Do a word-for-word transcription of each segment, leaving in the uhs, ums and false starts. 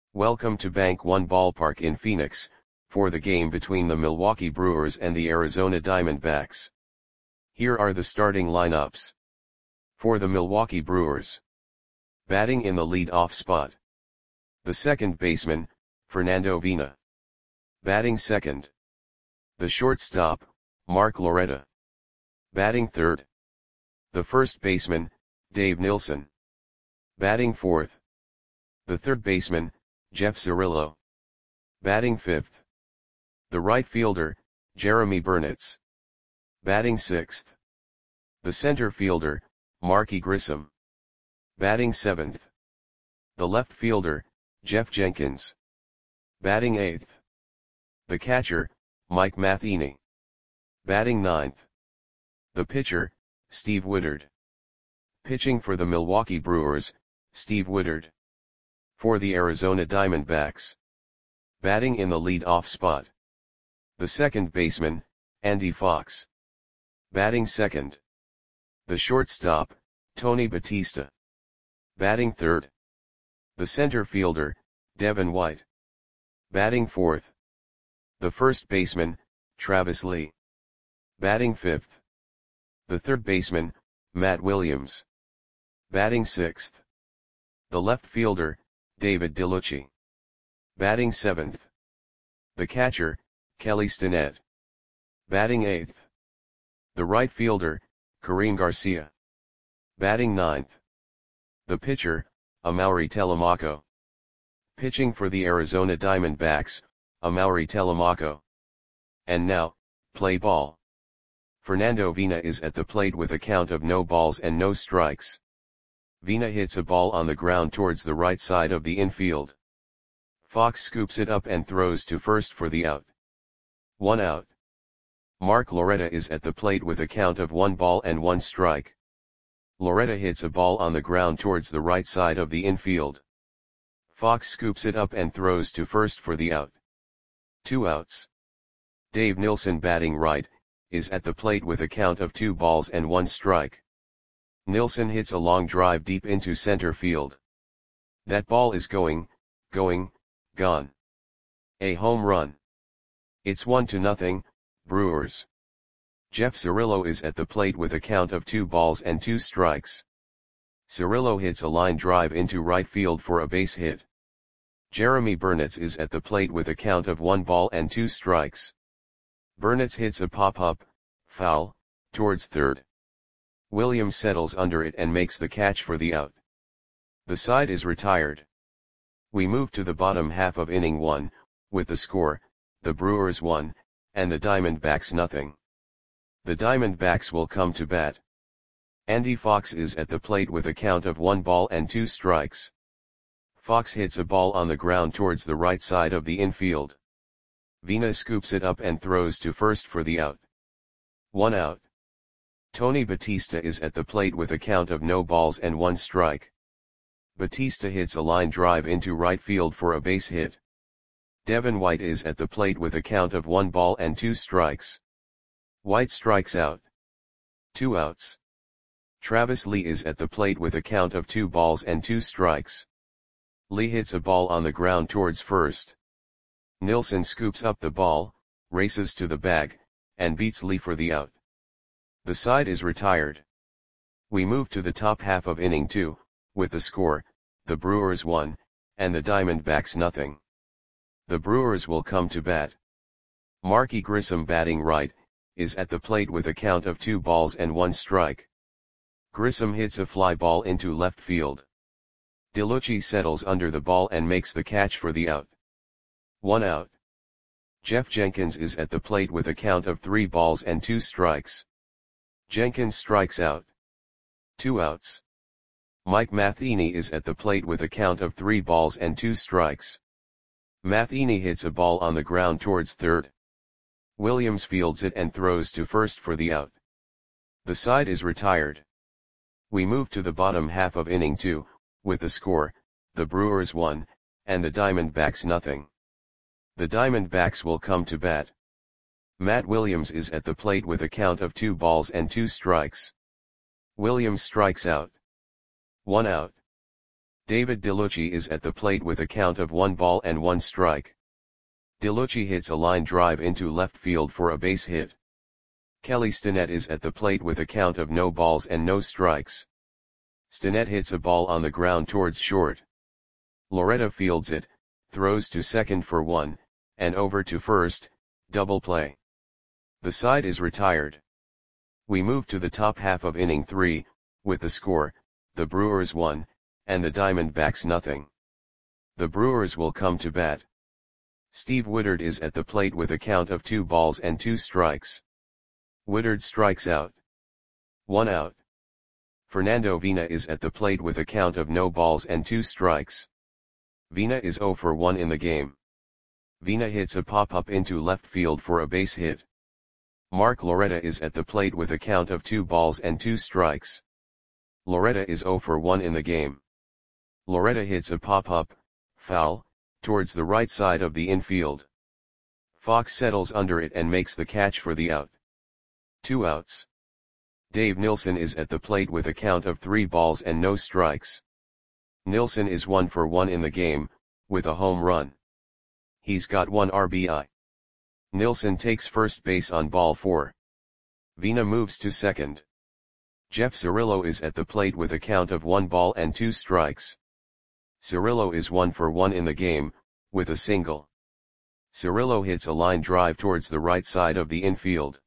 Welcome to Bank One Ballpark in Phoenix, for the game between the Milwaukee Brewers and the Arizona Diamondbacks. Here are the starting lineups. For the Milwaukee Brewers. Batting in the lead-off spot. The second baseman, Fernando Vina. Batting second. The shortstop, Mark Loretta. Batting third. The first baseman, Dave Nilsson. Batting fourth. The third baseman, Jeff Cirillo. Batting fifth. The right fielder, Jeremy Burnitz. Batting sixth. The center fielder, Marky Grissom. Batting seventh. The left fielder, Jeff Jenkins. Batting eighth. The catcher, Mike Matheny. Batting ninth. The pitcher, Steve Woodard. Pitching for the Milwaukee Brewers, Steve Woodard. For the Arizona Diamondbacks. Batting in the lead-off spot. The second baseman, Andy Fox. Batting second. The shortstop, Tony Batista. Batting third. The center fielder, Devin White. Batting fourth. The first baseman, Travis Lee. Batting fifth. The third baseman, Matt Williams. Batting sixth. The left fielder, David DeLucci. Batting seventh. The catcher, Kelly Stinnett. Batting eighth. The right fielder, Kareem Garcia. Batting ninth. The pitcher, Amaury Telemaco. Pitching for the Arizona Diamondbacks, Amaury Telemaco. And now, play ball. Fernando Vina is at the plate with a count of no balls and no strikes. Vina hits a ball on the ground towards the right side of the infield. Fox scoops it up and throws to first for the out. One out. Mark Loretta is at the plate with a count of one ball and one strike. Loretta hits a ball on the ground towards the right side of the infield. Fox scoops it up and throws to first for the out. Two outs. Dave Nilsson, batting right, is at the plate with a count of two balls and one strike. Nilsson hits a long drive deep into center field. That ball is going, going, gone. A home run. It's one to nothing, Brewers. Jeff Cirillo is at the plate with a count of two balls and two strikes. Cirillo hits a line drive into right field for a base hit. Jeremy Burnitz is at the plate with a count of one ball and two strikes. Burnitz hits a pop-up, foul, towards third. Williams settles under it and makes the catch for the out. The side is retired. We move to the bottom half of inning one, with the score, the Brewers one, and the Diamondbacks nothing. The Diamondbacks will come to bat. Andy Fox is at the plate with a count of one ball and two strikes. Fox hits a ball on the ground towards the right side of the infield. Vina scoops it up and throws to first for the out. One out. Tony Batista is at the plate with a count of no balls and one strike. Batista hits a line drive into right field for a base hit. Devin White is at the plate with a count of one ball and two strikes. White strikes out. Two outs. Travis Lee is at the plate with a count of two balls and two strikes. Lee hits a ball on the ground towards first. Nilsson scoops up the ball, races to the bag, and beats Lee for the out. The side is retired. We move to the top half of inning two, with the score, the Brewers one, and the Diamondbacks nothing. The Brewers will come to bat. Marky Grissom, batting right, is at the plate with a count of two balls and one strike. Grissom hits a fly ball into left field. DeLucci settles under the ball and makes the catch for the out. One out. Jeff Jenkins is at the plate with a count of three balls and two strikes. Jenkins strikes out. Two outs. Mike Matheny is at the plate with a count of three balls and two strikes. Matheny hits a ball on the ground towards third. Williams fields it and throws to first for the out. The side is retired. We move to the bottom half of inning two, with the score, the Brewers one, and the Diamondbacks nothing. The Diamondbacks will come to bat. Matt Williams is at the plate with a count of two balls and two strikes. Williams strikes out. One out. David Delucci is at the plate with a count of one ball and one strike. Delucci hits a line drive into left field for a base hit. Kelly Stinnett is at the plate with a count of no balls and no strikes. Stinnett hits a ball on the ground towards short. Loretta fields it, throws to second for one, and over to first, double play. The side is retired. We move to the top half of inning three, with the score, the Brewers one, and the Diamondbacks nothing. The Brewers will come to bat. Steve Woodard is at the plate with a count of two balls and two strikes. Woodard strikes out. One out. Fernando Vina is at the plate with a count of no balls and two strikes. Vina is zero for one in the game. Vina hits a pop-up into left field for a base hit. Mark Loretta is at the plate with a count of two balls and two strikes. Loretta is zero for one in the game. Loretta hits a pop-up, foul, towards the right side of the infield. Fox settles under it and makes the catch for the out. Two outs. Dave Nilsson is at the plate with a count of three balls and no strikes. Nilsson is one for one in the game, with a home run. He's got one R B I. Nilsson takes first base on ball four. Vina moves to second. Jeff Cirillo is at the plate with a count of one ball and two strikes. Cirillo is one for one in the game, with a single. Cirillo hits a line drive towards the right side of the infield.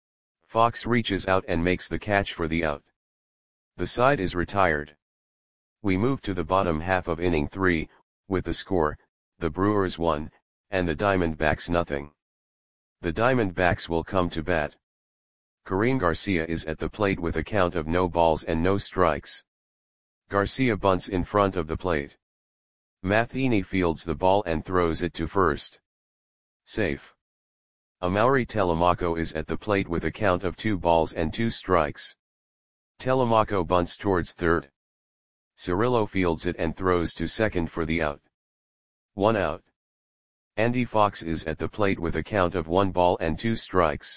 Fox reaches out and makes the catch for the out. The side is retired. We move to the bottom half of inning three, with the score, the Brewers one, and the Diamondbacks nothing. The Diamondbacks will come to bat. Karim Garcia is at the plate with a count of no balls and no strikes. Garcia bunts in front of the plate. Matheny fields the ball and throws it to first. Safe. Amaury Telemaco is at the plate with a count of two balls and two strikes. Telemaco bunts towards third. Cirillo fields it and throws to second for the out. One out. Andy Fox is at the plate with a count of one ball and two strikes.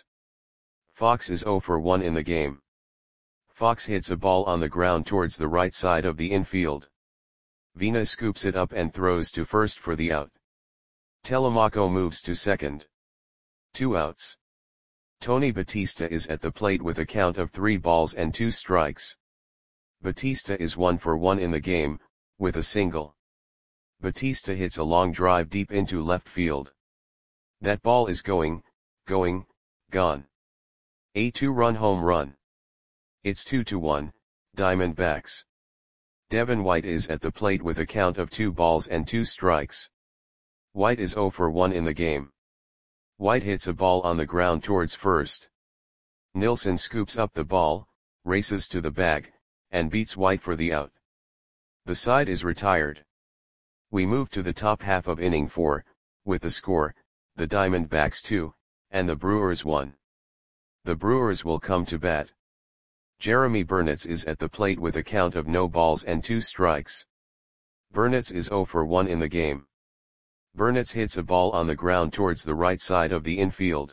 Fox is zero for one in the game. Fox hits a ball on the ground towards the right side of the infield. Vina scoops it up and throws to first for the out. Telemaco moves to second. Two outs. Tony Batista is at the plate with a count of three balls and two strikes. Batista is one for one in the game, with a single. Batista hits a long drive deep into left field. That ball is going, going, gone. A two-run home run. It's two to one, Diamondbacks. Devin White is at the plate with a count of two balls and two strikes. White is zero for one in the game. White hits a ball on the ground towards first. Nilsson scoops up the ball, races to the bag, and beats White for the out. The side is retired. We move to the top half of inning four, with the score, the Diamondbacks two, and the Brewers one. The Brewers will come to bat. Jeremy Burnitz is at the plate with a count of no balls and two strikes. Burnitz is zero for one in the game. Burnitz hits a ball on the ground towards the right side of the infield.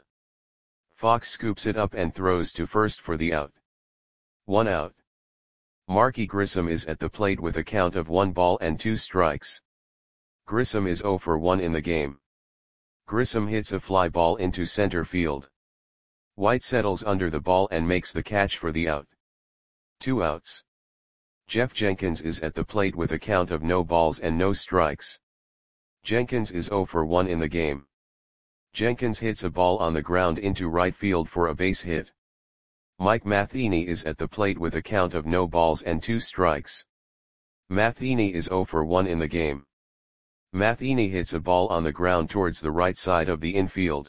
Fox scoops it up and throws to first for the out. One out. Marky Grissom is at the plate with a count of one ball and two strikes. Grissom is zero for one in the game. Grissom hits a fly ball into center field. White settles under the ball and makes the catch for the out. Two outs. Jeff Jenkins is at the plate with a count of no balls and no strikes. Jenkins is zero for one in the game. Jenkins hits a ball on the ground into right field for a base hit. Mike Matheny is at the plate with a count of no balls and two strikes. Matheny is zero for one in the game. Matheny hits a ball on the ground towards the right side of the infield.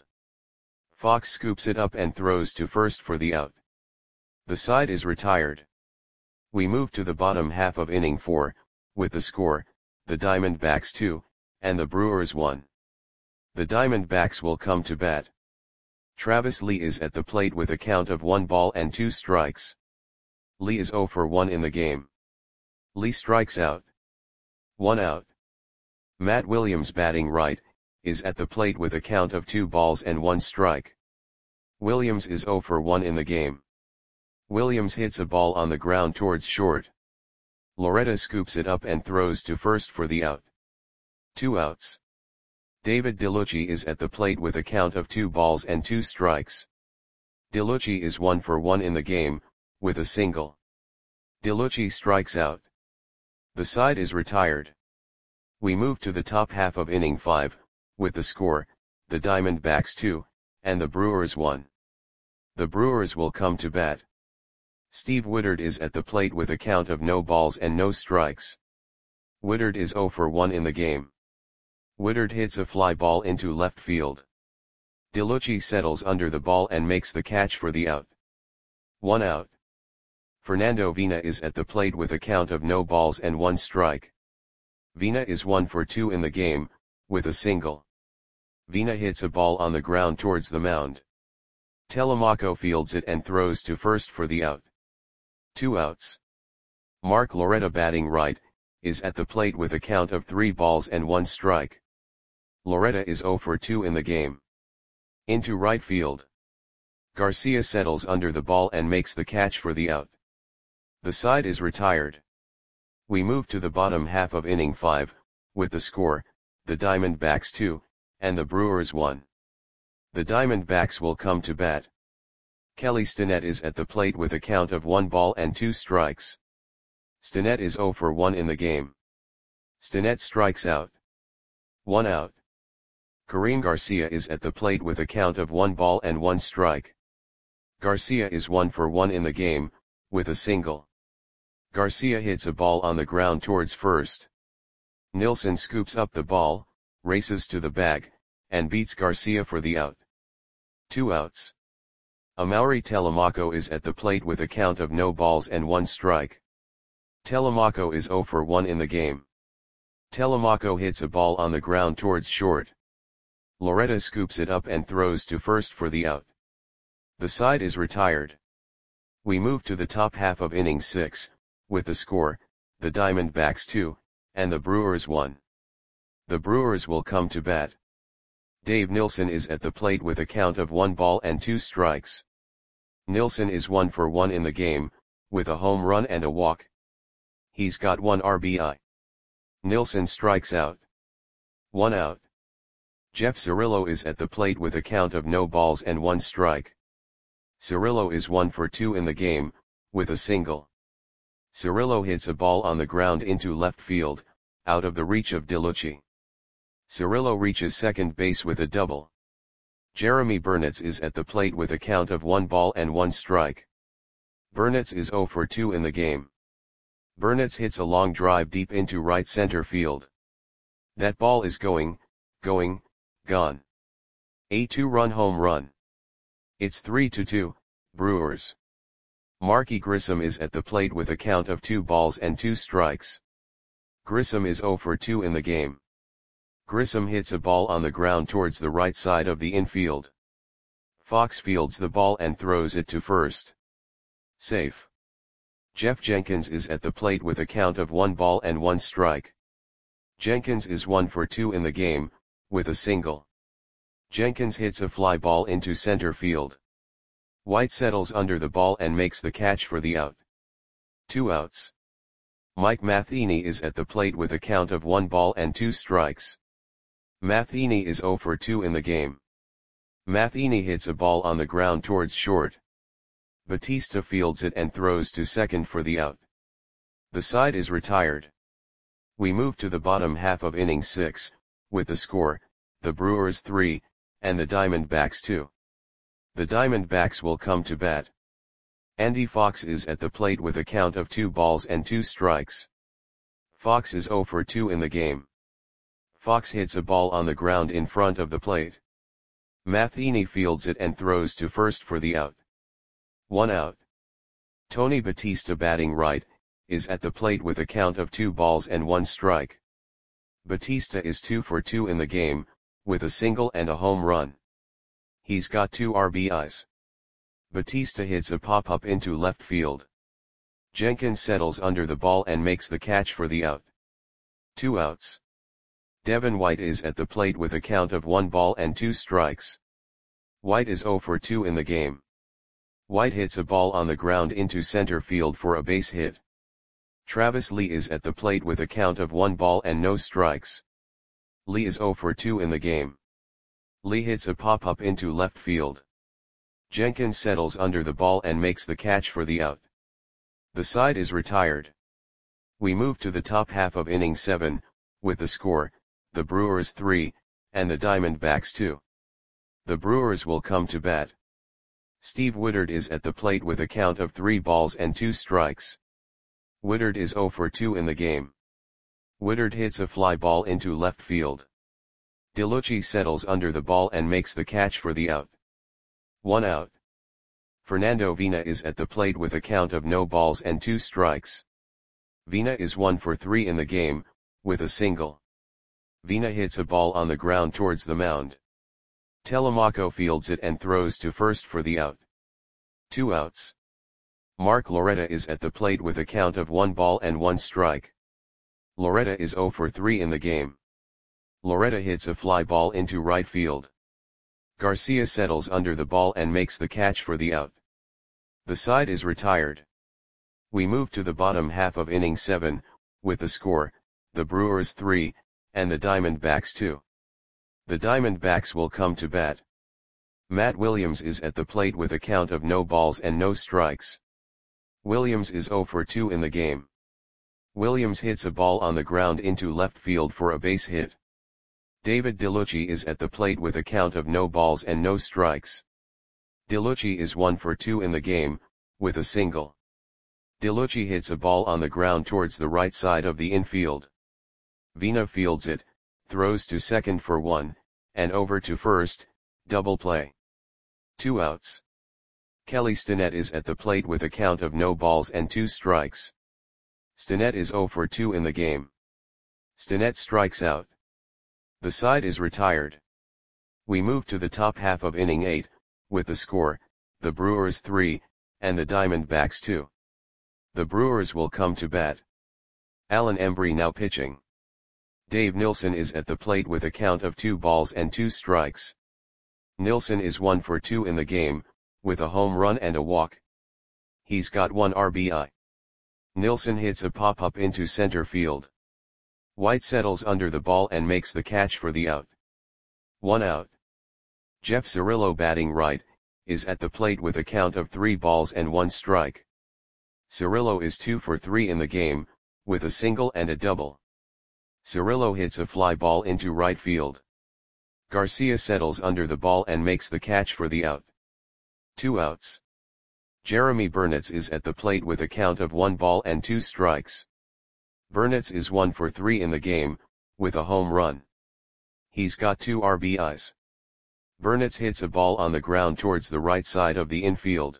Fox scoops it up and throws to first for the out. The side is retired. We move to the bottom half of inning four, with the score, the Diamondbacks two, and the Brewers one. The Diamondbacks will come to bat. Travis Lee is at the plate with a count of one ball and two strikes. Lee is zero for one in the game. Lee strikes out. One out. Matt Williams, batting right, is at the plate with a count of two balls and one strike. Williams is zero for one in the game. Williams hits a ball on the ground towards short. Loretta scoops it up and throws to first for the out. Two outs. David DeLucci is at the plate with a count of two balls and two strikes. DeLucci is one for one in the game, with a single. DeLucci strikes out. The side is retired. We move to the top half of inning five, with the score, the Diamondbacks two, and the Brewers one. The Brewers will come to bat. Steve Woodard is at the plate with a count of no balls and no strikes. Woodard is oh for one in the game. Woodard hits a fly ball into left field. DeLucci settles under the ball and makes the catch for the out. One out. Fernando Vina is at the plate with a count of no balls and one strike. Vina is one for two in the game, with a single. Vina hits a ball on the ground towards the mound. Telemaco fields it and throws to first for the out. Two outs. Mark Loretta, batting right, is at the plate with a count of three balls and one strike. Loretta is oh for two in the game. Into right field. Garcia settles under the ball and makes the catch for the out. The side is retired. We move to the bottom half of inning five, with the score, the Diamondbacks two, and the Brewers one. The Diamondbacks will come to bat. Kelly Stinnett is at the plate with a count of one ball and two strikes. Stinnett is oh for one in the game. Stinnett strikes out. One out. Kareem Garcia is at the plate with a count of one ball and one strike. Garcia is one for one in the game, with a single. Garcia hits a ball on the ground towards first. Nilsson scoops up the ball, races to the bag, and beats Garcia for the out. Two outs. Amaury Telemaco is at the plate with a count of no balls and one strike. Telemaco is oh for one in the game. Telemaco hits a ball on the ground towards short. Loretta scoops it up and throws to first for the out. The side is retired. We move to the top half of inning six, with the score, the Diamondbacks two, and the Brewers one. The Brewers will come to bat. Dave Nilsson is at the plate with a count of one ball and two strikes. Nilsson is one for one in the game, with a home run and a walk. He's got one R B I. Nilsson strikes out. One out. Jeff Cirillo is at the plate with a count of no balls and one strike. Cirillo is one for two in the game, with a single. Cirillo hits a ball on the ground into left field, out of the reach of DeLucci. Cirillo reaches second base with a double. Jeremy Burnitz is at the plate with a count of one ball and one strike. Burnitz is oh for two in the game. Burnitz hits a long drive deep into right center field. That ball is going, going, gone. A two-run home run. It's three to two, Brewers. Marky Grissom is at the plate with a count of two balls and two strikes. Grissom is oh for two in the game. Grissom hits a ball on the ground towards the right side of the infield. Fox fields the ball and throws it to first. Safe. Jeff Jenkins is at the plate with a count of one ball and one strike. Jenkins is one for two in the game, with a single. Jenkins hits a fly ball into center field. White settles under the ball and makes the catch for the out. Two outs. Mike Matheny is at the plate with a count of one ball and two strikes. Matheny is oh for two in the game. Matheny hits a ball on the ground towards short. Batista fields it and throws to second for the out. The side is retired. We move to the bottom half of inning six, with the score, the Brewers three, and the Diamondbacks two. The Diamondbacks will come to bat. Andy Fox is at the plate with a count of two balls and two strikes. Fox is oh for two in the game. Fox hits a ball on the ground in front of the plate. Matheny fields it and throws to first for the out. One out. Tony Batista, batting right, is at the plate with a count of two balls and one strike. Batista is two for two in the game, with a single and a home run. He's got two R B Is. Batista hits a pop-up into left field. Jenkins settles under the ball and makes the catch for the out. Two outs. Devin White is at the plate with a count of one ball and two strikes. White is oh for two in the game. White hits a ball on the ground into center field for a base hit. Travis Lee is at the plate with a count of one ball and no strikes. Lee is zero for two in the game. Lee hits a pop-up into left field. Jenkins settles under the ball and makes the catch for the out. The side is retired. We move to the top half of inning seven, with the score, the Brewers three, and the Diamondbacks two. The Brewers will come to bat. Steve Woodard is at the plate with a count of three balls and two strikes. Woodard is zero for two in the game. Woodard hits a fly ball into left field. DeLucci settles under the ball and makes the catch for the out. One out. Fernando Vina is at the plate with a count of no balls and two strikes. Vina is one for three in the game, with a single. Vina hits a ball on the ground towards the mound. Telemaco fields it and throws to first for the out. Two outs. Mark Loretta is at the plate with a count of one ball and one strike. Loretta is zero for three in the game. Loretta hits a fly ball into right field. Garcia settles under the ball and makes the catch for the out. The side is retired. We move to the bottom half of inning seven, with the score, the Brewers three, and the Diamondbacks two. The Diamondbacks will come to bat. Matt Williams is at the plate with a count of no balls and no strikes. Williams is zero for two in the game. Williams hits a ball on the ground into left field for a base hit. David DeLucci is at the plate with a count of no balls and no strikes. DeLucci is one for two in the game, with a single. DeLucci hits a ball on the ground towards the right side of the infield. Vina fields it, throws to second for one, and over to first, double play. Two outs. Kelly Stinnett is at the plate with a count of no balls and two strikes. Stinnett is zero for two in the game. Stinnett strikes out. The side is retired. We move to the top half of inning eight, with the score, the Brewers three, and the Diamondbacks two. The Brewers will come to bat. Alan Embry now pitching. Dave Nilsson is at the plate with a count of two balls and two strikes. Nilsson is one for two in the game, with a home run and a walk. He's got one R B I. Nilsson hits a pop-up into center field. White settles under the ball and makes the catch for the out. One out. Jeff Cirillo, batting right, is at the plate with a count of three balls and one strike. Cirillo is two for three in the game, with a single and a double. Cirillo hits a fly ball into right field. Garcia settles under the ball and makes the catch for the out. Two outs. Jeremy Burnitz is at the plate with a count of one ball and two strikes. Burnitz is one for three in the game, with a home run. He's got two R B Is. Burnitz hits a ball on the ground towards the right side of the infield.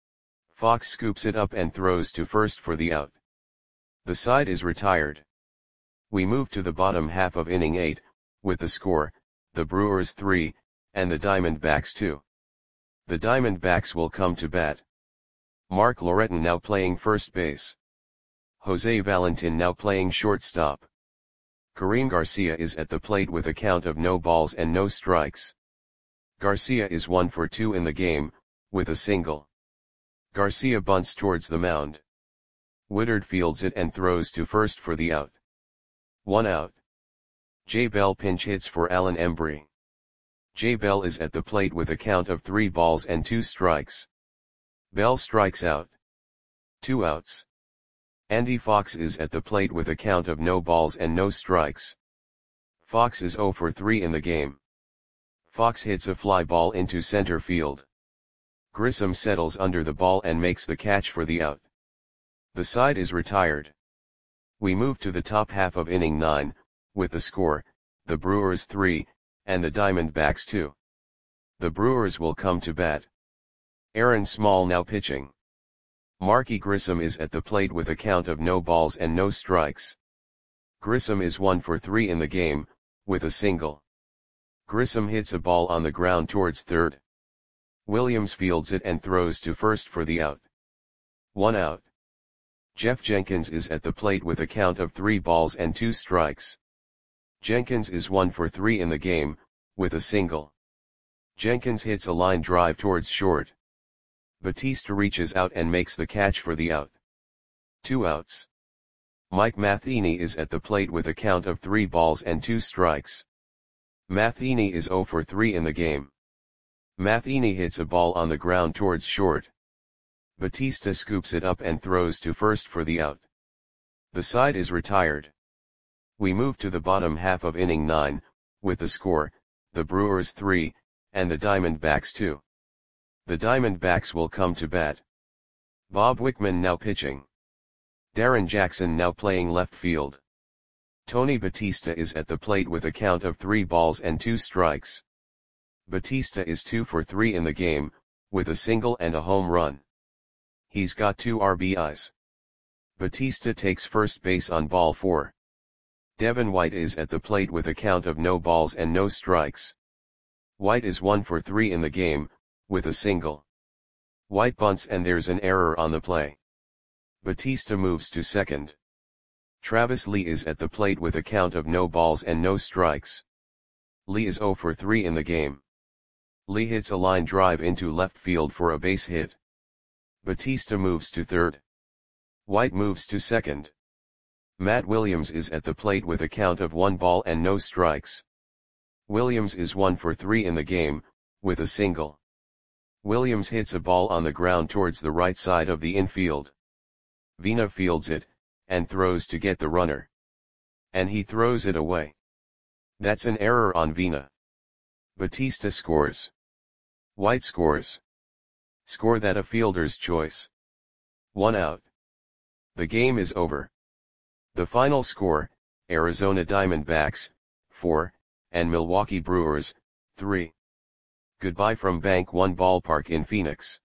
Fox scoops it up and throws to first for the out. The side is retired. We move to the bottom half of inning eight, with the score, the Brewers three, and the Diamondbacks two. The Diamondbacks will come to bat. Mark Loretin now playing first base. Jose Valentin now playing shortstop. Kareem Garcia is at the plate with a count of no balls and no strikes. Garcia is one for two in the game, with a single. Garcia bunts towards the mound. Woodard fields it and throws to first for the out. One out. Jay Bell pinch hits for Alan Embry. Jay Bell is at the plate with a count of three balls and two strikes. Bell strikes out. Two outs. Andy Fox is at the plate with a count of no balls and no strikes. Fox is zero for three in the game. Fox hits a fly ball into center field. Grissom settles under the ball and makes the catch for the out. The side is retired. We move to the top half of inning nine, with the score, the Brewers three, and the Diamondbacks two. The Brewers will come to bat. Aaron Small now pitching. Marky Grissom is at the plate with a count of no balls and no strikes. Grissom is one for three in the game, with a single. Grissom hits a ball on the ground towards third. Williams fields it and throws to first for the out. One out. Jeff Jenkins is at the plate with a count of three balls and two strikes. Jenkins is one for three in the game, with a single. Jenkins hits a line drive towards short. Batista reaches out and makes the catch for the out. Two outs. Mike Matheny is at the plate with a count of three balls and two strikes. Matheny is zero for three in the game. Matheny hits a ball on the ground towards short. Batista scoops it up and throws to first for the out. The side is retired. We move to the bottom half of inning nine, with the score, the Brewers three, and the Diamondbacks two. The Diamondbacks will come to bat. Bob Wickman now pitching. Darren Jackson now playing left field. Tony Batista is at the plate with a count of three balls and two strikes. Batista is two for three in the game, with a single and a home run. He's got two R B Is. Batista takes first base on ball four. Devin White is at the plate with a count of no balls and no strikes. White is one for three in the game, with a single. White bunts and there's an error on the play. Batista moves to second. Travis Lee is at the plate with a count of no balls and no strikes. Lee is zero for three in the game. Lee hits a line drive into left field for a base hit. Batista moves to third. White moves to second. Matt Williams is at the plate with a count of one ball and no strikes. Williams is one for three in the game, with a single. Williams hits a ball on the ground towards the right side of the infield. Vina fields it, and throws to get the runner. And he throws it away. That's an error on Vina. Batista scores. White scores. Score that a fielder's choice. One out. The game is over. The final score, Arizona Diamondbacks, four, and Milwaukee Brewers, three. Goodbye from Bank One Ballpark in Phoenix.